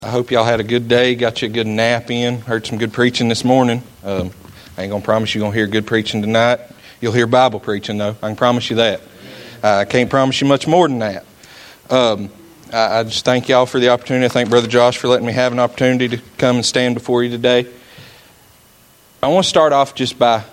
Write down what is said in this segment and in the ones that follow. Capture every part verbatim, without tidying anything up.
I hope y'all had a good day, got you a good nap in, heard some good preaching this morning. Um, I ain't going to promise you're going to hear good preaching tonight. You'll hear Bible preaching, though. I can promise you that. Uh, I can't promise you much more than that. Um, I, I just thank y'all for the opportunity. I thank Brother Josh for letting me have an opportunity to come and stand before you today. I want to start off just by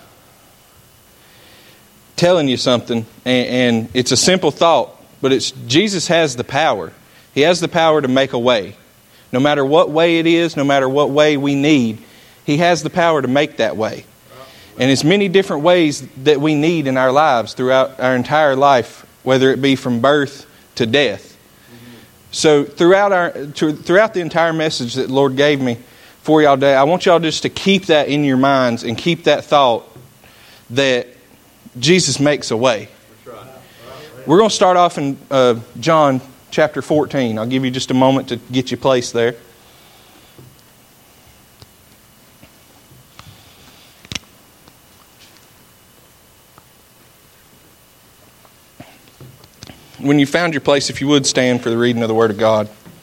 telling you something, and, and it's a simple thought, but it's Jesus has the power. He has the power to make a way. No matter what way it is, no matter what way we need, He has the power to make that way. And it's many different ways that we need in our lives throughout our entire life, whether it be from birth to death. So throughout our throughout the entire message that the Lord gave me for y'all today, I want y'all just to keep that in your minds and keep that thought that Jesus makes a way. We're going to start off in uh, John chapter fourteen. I'll give you just a moment to get you placed there. When you found your place, if you would stand for the reading of the Word of God.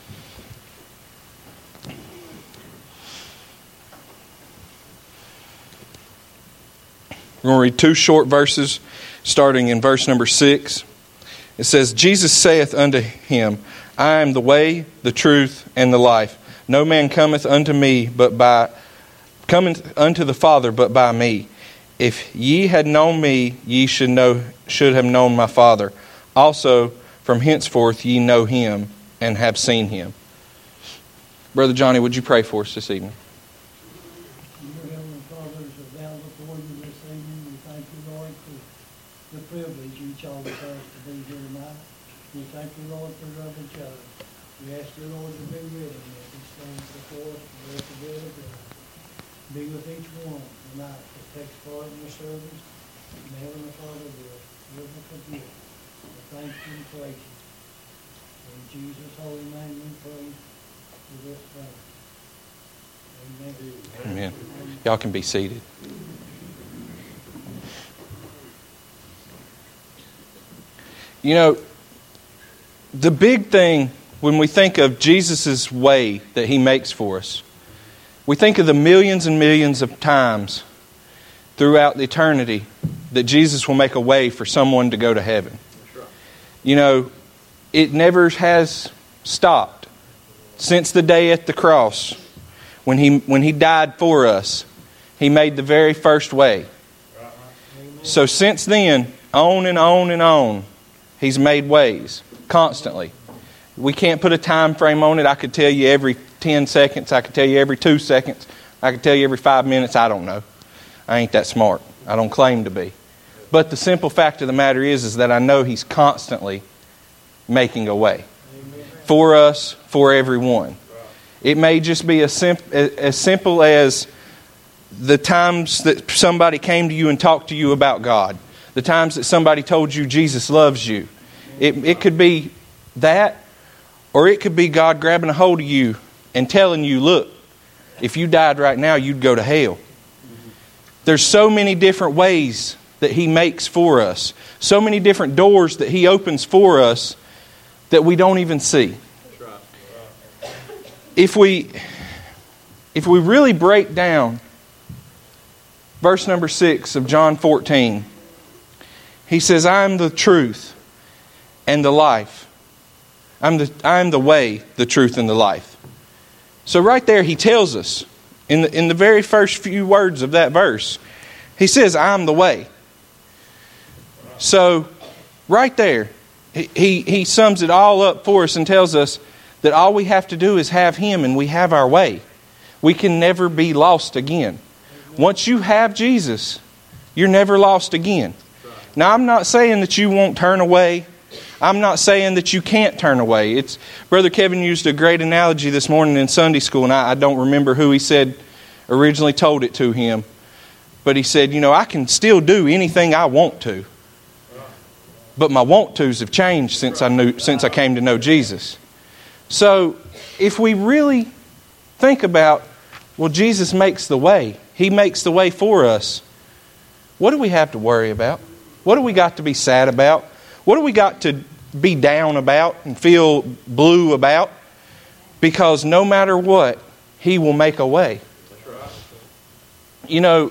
We're going to read two short verses, starting in verse number six. It says, Jesus saith unto him, I am the way, the truth, and the life. No man cometh unto me, but by cometh unto the Father, but by me. If ye had known me, ye should know should have known my Father. Also, from henceforth ye know him, and have seen him. Brother Johnny, would you pray for us this evening? Dear Heavenly Father, as we're down before you this evening, we thank you, Lord, for the privilege each of us has to be here tonight. We thank you, Lord, for loving each other. We ask you, Lord, to be with him as he stands before us to bless the word of God. Be with each one tonight that takes part in the service. And Heavenly Father, will live with you. We thank you and praise you. In Jesus' holy name we pray for this prayer. Amen. Amen. Y'all can be seated. You know, the big thing when we think of Jesus' way that He makes for us, we think of the millions and millions of times throughout eternity that Jesus will make a way for someone to go to heaven. You know, it never has stopped since the day at the cross. When he when he died for us, He made the very first way. So since then, on and on and on, He's made ways constantly. We can't put a time frame on it. I could tell you every ten seconds. I could tell you every two seconds. I could tell you every five minutes. I don't know. I ain't that smart. I don't claim to be. But the simple fact of the matter is, is that I know He's constantly making a way for us, for everyone. It may just be as, simp- as simple as the times that somebody came to you and talked to you about God. The times that somebody told you Jesus loves you. It, it could be that, or it could be God grabbing a hold of you and telling you, look, if you died right now, you'd go to hell. There's so many different ways that He makes for us. So many different doors that He opens for us that we don't even see. If we, if we really break down verse number six of John fourteen, He says, I am the truth and the life. I'm the, I am the way, the truth, and the life. So right there He tells us, in the, in the very first few words of that verse, He says, I'm the way. So right there, he, he, he sums it all up for us and tells us that all we have to do is have Him and we have our way. We can never be lost again. Once you have Jesus, you're never lost again. Now, I'm not saying that you won't turn away. I'm not saying that you can't turn away. It's Brother Kevin used a great analogy this morning in Sunday school, and I, I don't remember who he said originally told it to him. But he said, you know, I can still do anything I want to. But my want-tos have changed since I knew since I came to know Jesus. So if we really think about, well, Jesus makes the way. He makes the way for us. What do we have to worry about? What do we got to be sad about? What do we got to be down about and feel blue about? Because no matter what, He will make a way. That's right. You know,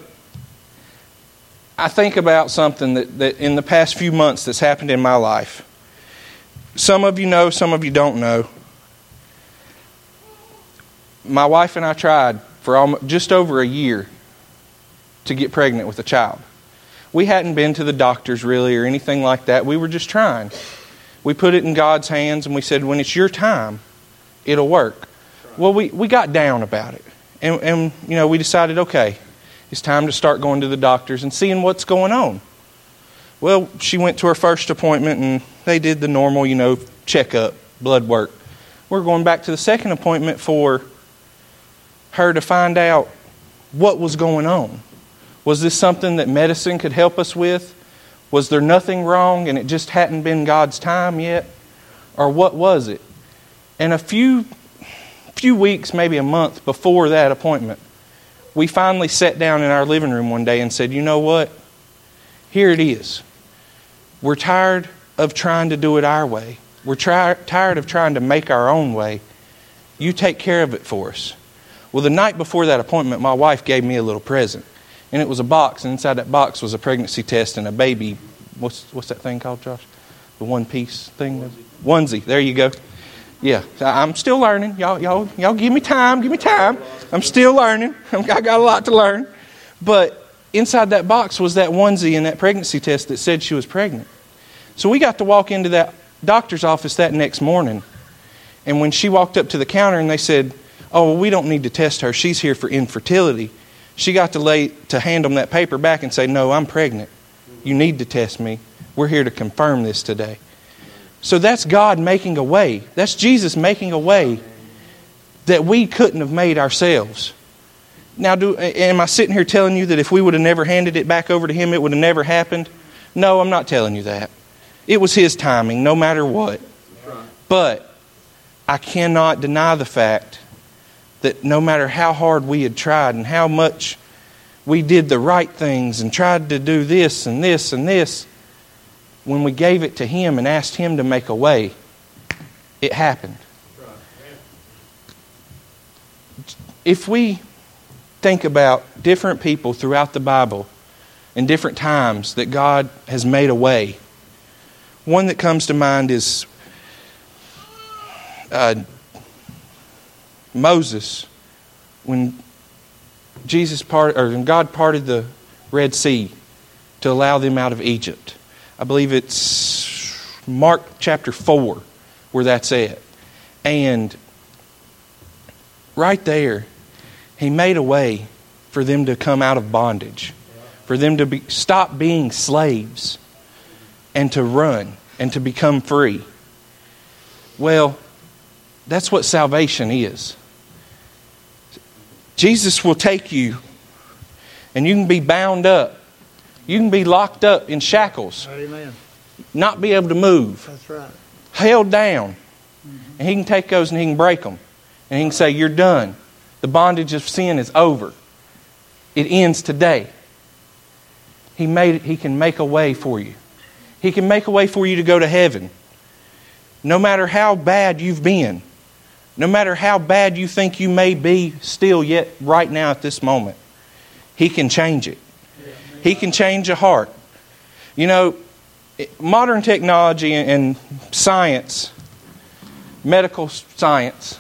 I think about something that, that in the past few months that's happened in my life. Some of you know, some of you don't know. My wife and I tried for almost, just over a year to get pregnant with a child. We hadn't been to the doctors really or anything like that. We were just trying. We put it in God's hands and we said, when it's your time, it'll work. Well, we, we got down about it. And, and, you know, we decided, okay, it's time to start going to the doctors and seeing what's going on. Well, she went to her first appointment and they did the normal, you know, checkup, blood work. We're going back to the second appointment for her to find out what was going on. Was this something that medicine could help us with? Was there nothing wrong and it just hadn't been God's time yet? Or what was it? And a few few weeks, maybe a month before that appointment, we finally sat down in our living room one day and said, you know what? Here it is. We're tired of trying to do it our way. We're try- tired of trying to make our own way. You take care of it for us. Well, the night before that appointment, my wife gave me a little present. And it was a box, and inside that box was a pregnancy test and a baby. What's what's that thing called, Josh? The one-piece thing? Onesie. Onesie. There you go. Yeah, I'm still learning. Y'all, y'all, y'all give me time. Give me time. I'm still learning. I got a lot to learn. But inside that box was that onesie and that pregnancy test that said she was pregnant. So we got to walk into that doctor's office that next morning. And when she walked up to the counter and they said, oh, well, we don't need to test her. She's here for infertility. She got to lay to hand them that paper back and say, no, I'm pregnant. You need to test me. We're here to confirm this today. So that's God making a way. That's Jesus making a way that we couldn't have made ourselves. Now, do, am I sitting here telling you that if we would have never handed it back over to Him, it would have never happened? No, I'm not telling you that. It was His timing, no matter what. But I cannot deny the fact that no matter how hard we had tried and how much we did the right things and tried to do this and this and this, when we gave it to Him and asked Him to make a way, it happened. If we think about different people throughout the Bible and different times that God has made a way, one that comes to mind is uh, Moses, when Jesus part or when God parted the Red Sea to allow them out of Egypt. I believe it's Mark chapter four where that's at. And right there, He made a way for them to come out of bondage, for them to be, stop being slaves and to run and to become free. Well, that's what salvation is. Jesus will take you and you can be bound up. You can be locked up in shackles. Amen. Not be able to move. That's right. Held down. Mm-hmm. And He can take those and He can break them. And He can say, you're done. The bondage of sin is over. It ends today. He made it, He can make a way for you. He can make a way for you to go to heaven. No matter how bad you've been. No matter how bad you think you may be still yet right now at this moment. He can change it. He can change a heart. You know, modern technology and science, medical science,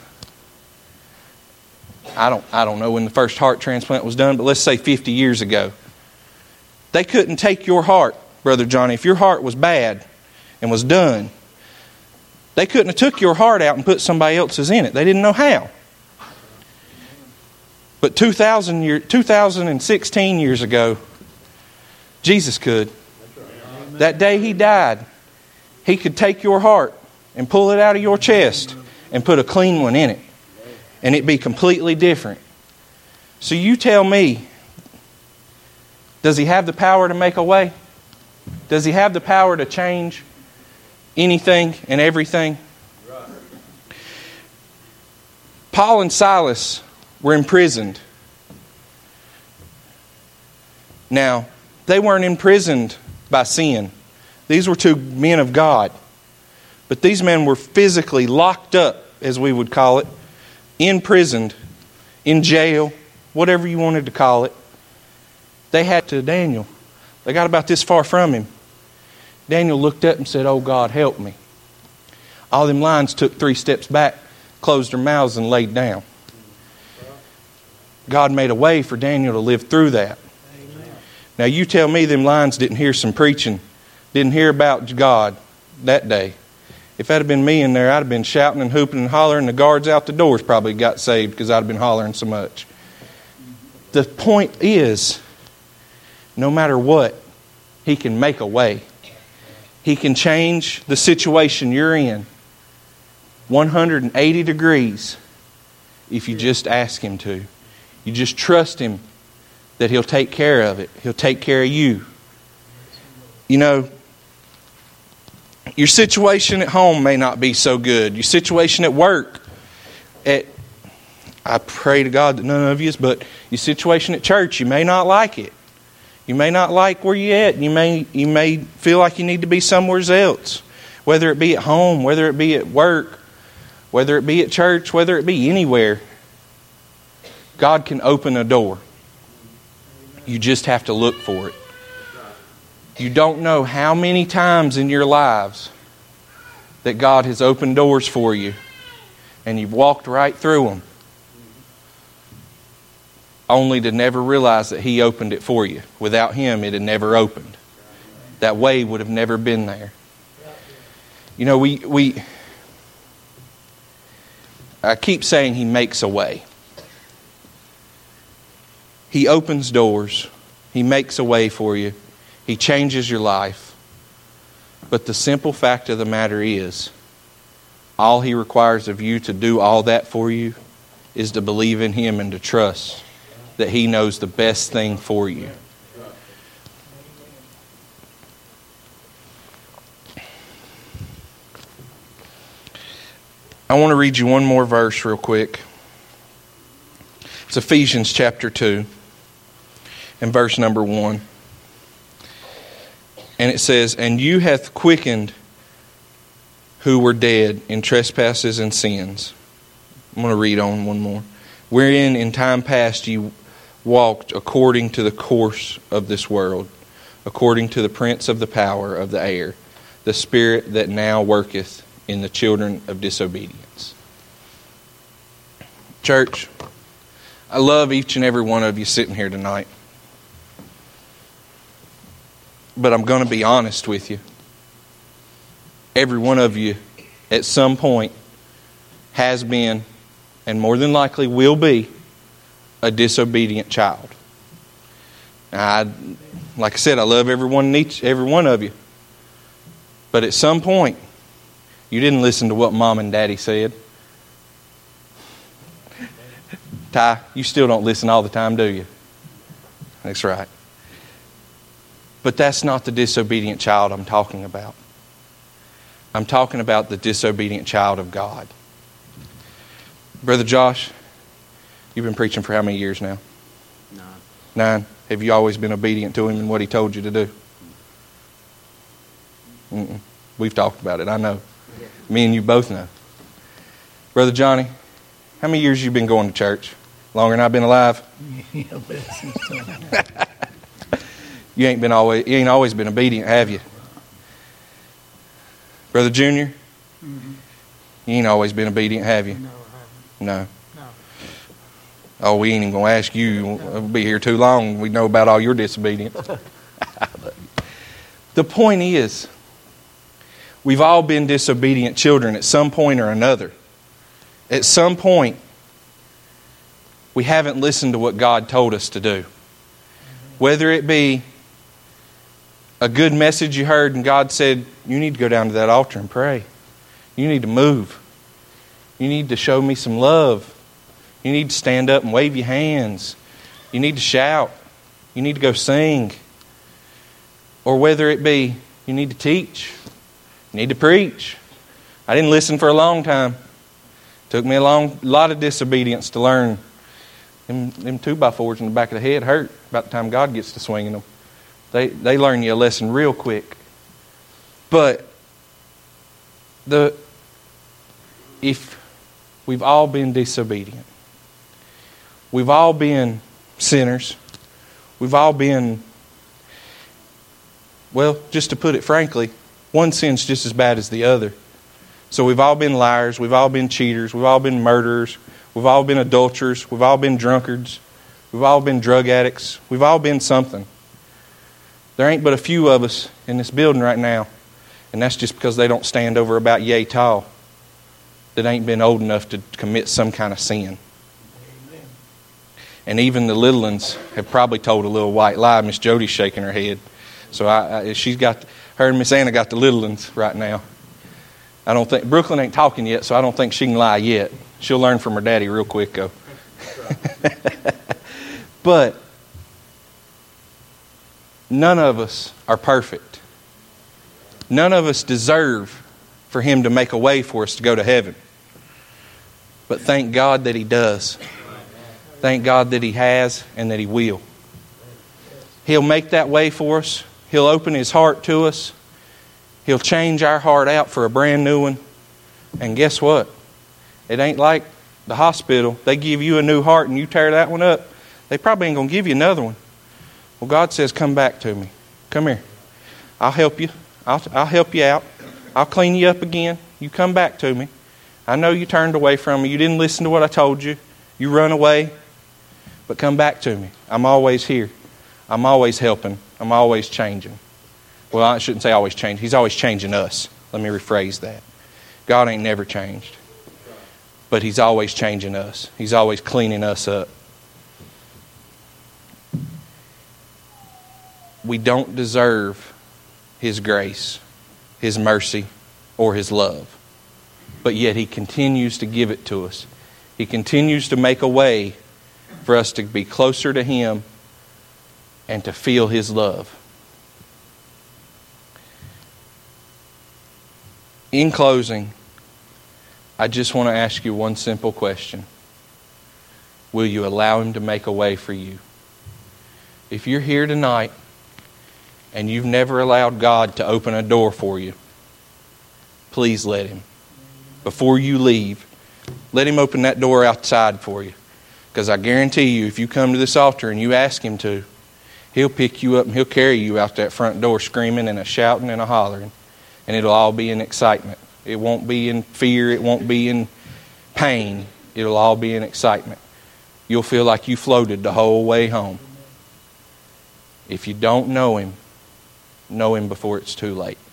I don't I don't know when the first heart transplant was done, but let's say fifty years ago. They couldn't take your heart, Brother Johnny. If your heart was bad and was done, they couldn't have took your heart out and put somebody else's in it. They didn't know how. But two thousand year, two thousand sixteen years ago, Jesus could. That day He died, He could take your heart and pull it out of your chest and put a clean one in it. And it'd be completely different. So you tell me, does He have the power to make a way? Does He have the power to change anything and everything? Paul and Silas were imprisoned. Now, they weren't imprisoned by sin. These were two men of God. But these men were physically locked up, as we would call it, imprisoned, in jail, whatever you wanted to call it. They had to Daniel. They got about this far from him. Daniel looked up and said, "Oh God, help me." All them lions took three steps back, closed their mouths, and laid down. God made a way for Daniel to live through that. Amen. Now you tell me them lions didn't hear some preaching, didn't hear about God that day. If that had been me in there, I'd have been shouting and hooping and hollering. The guards out the doors probably got saved because I'd have been hollering so much. The point is, no matter what, He can make a way. He can change the situation you're in one hundred eighty degrees if you just ask Him to. You just trust Him that He'll take care of it. He'll take care of you. You know, your situation at home may not be so good. Your situation at work, at I pray to God that none of you is, but your situation at church, you may not like it. You may not like where you're at. You may you may feel like you need to be somewhere else. Whether it be at home, whether it be at work, whether it be at church, whether it be anywhere. God can open a door. You just have to look for it. You don't know how many times in your lives that God has opened doors for you and you've walked right through them, only to never realize that He opened it for you. Without Him, it had never opened. That way would have never been there. You know, we we I keep saying He makes a way. He opens doors. He makes a way for you. He changes your life. But the simple fact of the matter is, all He requires of you to do all that for you is to believe in Him and to trust that He knows the best thing for you. I want to read you one more verse real quick. It's Ephesians chapter two and verse number one. And it says, "And you hath quickened who were dead in trespasses and sins." I'm going to read on one more. "Wherein in time past ye walked according to the course of this world, according to the prince of the power of the air, the spirit that now worketh in the children of disobedience." Church, I love each and every one of you sitting here tonight. But I'm going to be honest with you. Every one of you at some point has been, and more than likely will be, a disobedient child. I, like I said, I love every one, each, every one of you. But at some point, you didn't listen to what Mom and Daddy said. Ty, you still don't listen all the time, do you? That's right. But that's not the disobedient child I'm talking about. I'm talking about the disobedient child of God. Brother Josh, you've been preaching for how many years now? Nine. Nine. Have you always been obedient to Him in what He told you to do? Mm-mm. We've talked about it, I know. Yeah. Me and you both know. Brother Johnny, how many years you been going to church? Longer than I've been alive? Yeah, but it's You ain't been always. You ain't always been obedient, have you, Brother Junior? Mm-hmm. You ain't always been obedient, have you? No, I haven't. No. No. Oh, we ain't even gonna ask you. We'll be here too long. We know about all your disobedience. The point is, we've all been disobedient children at some point or another. At some point, we haven't listened to what God told us to do. Whether it be a good message you heard and God said, you need to go down to that altar and pray. You need to move. You need to show me some love. You need to stand up and wave your hands. You need to shout. You need to go sing. Or whether it be you need to teach. You need to preach. I didn't listen for a long time. It took me a long, lot of disobedience to learn. Them, them two by fours in the back of the head hurt about the time God gets to swinging them. They they learn you a lesson real quick. But the if we've all been disobedient. We've all been sinners. We've all been, well, just to put it frankly, one sin's just as bad as the other. So we've all been liars. We've all been cheaters. We've all been murderers. We've all been adulterers. We've all been drunkards. We've all been drug addicts. We've all been something. There ain't but a few of us in this building right now, and that's just because they don't stand over about yay tall, that ain't been old enough to commit some kind of sin. Amen. And even the little ones have probably told a little white lie. Miss Jody's shaking her head. So I, I, she's got, her and Miss Anna got the little ones right now. I don't think, Brooklyn ain't talking yet, so I don't think she can lie yet. She'll learn from her daddy real quick, though. But none of us are perfect. None of us deserve for Him to make a way for us to go to heaven. But thank God that He does. Thank God that He has and that He will. He'll make that way for us. He'll open His heart to us. He'll change our heart out for a brand new one. And guess what? It ain't like the hospital. They give you a new heart and you tear that one up. They probably ain't going to give you another one. Well, God says, come back to me. Come here. I'll help you. I'll, I'll help you out. I'll clean you up again. You come back to me. I know you turned away from me. You didn't listen to what I told you. You run away. But come back to me. I'm always here. I'm always helping. I'm always changing. Well, I shouldn't say always change. He's always changing us. Let me rephrase that. God ain't never changed. But He's always changing us. He's always cleaning us up. We don't deserve His grace, His mercy, or His love. But yet He continues to give it to us. He continues to make a way for us to be closer to Him and to feel His love. In closing, I just want to ask you one simple question. Will you allow Him to make a way for you? If you're here tonight and you've never allowed God to open a door for you, please let Him. Before you leave, let Him open that door outside for you. Because I guarantee you, if you come to this altar and you ask Him to, He'll pick you up and He'll carry you out that front door screaming and a shouting and a hollering. And it'll all be in excitement. It won't be in fear. It won't be in pain. It'll all be in excitement. You'll feel like you floated the whole way home. If you don't know Him, know Him before it's too late.